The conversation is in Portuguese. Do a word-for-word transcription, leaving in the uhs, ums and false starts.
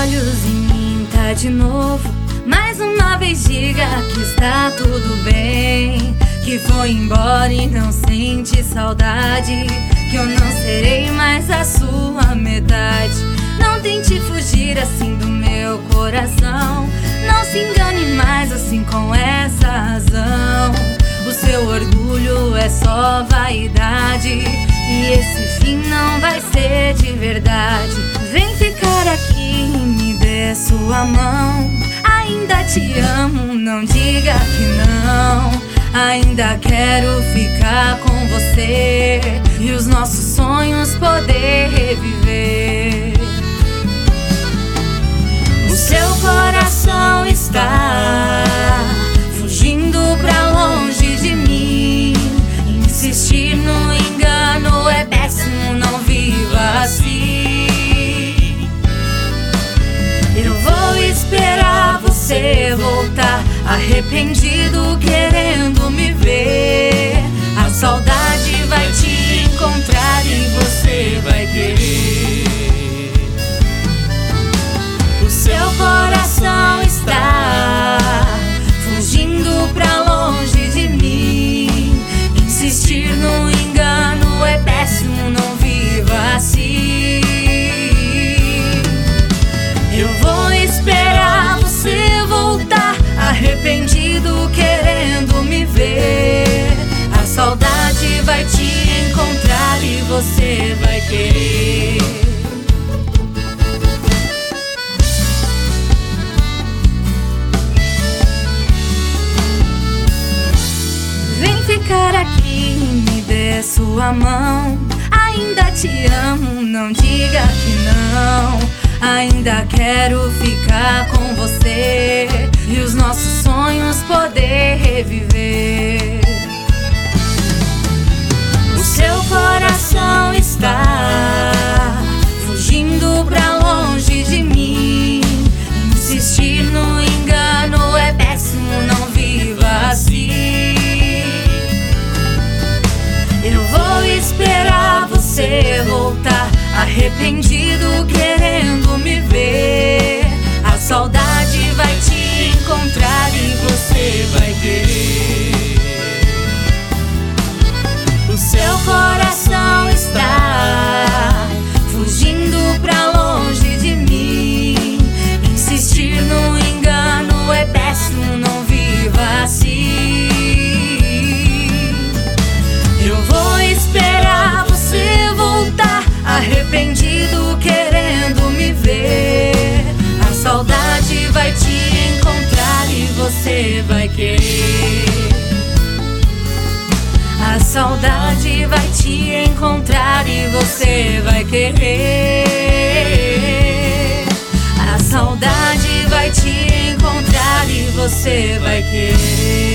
olhos em mim, tá de novo. Mais uma vez diga que está tudo bem, que foi embora e não sente saudade, que eu não serei mais a sua metade. Não tente fugir assim do meu coração, não se engane mais assim com essa razão. O seu orgulho é só vaidade, e esse fim não vai ser de verdade. Vem ficar aqui e me dê sua mão. Ainda te amo, não diga que não. Ainda quero ficar com você e os nossos sonhos poder reviver. O seu coração está fugindo pra longe de mim. Insistir no engano é péssimo, não viva assim. Eu vou esperar você voltar, arrependido, querendo me ver. A saudade vai te encontrar e você vai querer. O seu coração está fugindo pra longe de mim. Insistir no engano é péssimo, não viva assim. Eu vou esperar você voltar, arrependido, querendo me ver. A saudade vai te encontrar e você vai querer. Vem ficar aqui e me dê sua mão. Ainda te amo, não diga que não. Ainda quero ficar com você e os nossos sonhos poder reviver. O seu coração está fugindo pra longe de mim. Insistir no engano é péssimo, não viva assim. Eu vou esperar você voltar, arrependido, querendo me ver. A saudade vai te encontrar e você vai querer. O seu coração está fugindo pra longe de mim. Insistir no engano é péssimo, não viva assim. Eu vou esperar você voltar, arrependido, querendo me ver. A saudade vai te encontrar e você vai querer. A saudade vai te encontrar e você vai querer. A saudade vai te encontrar e você vai querer.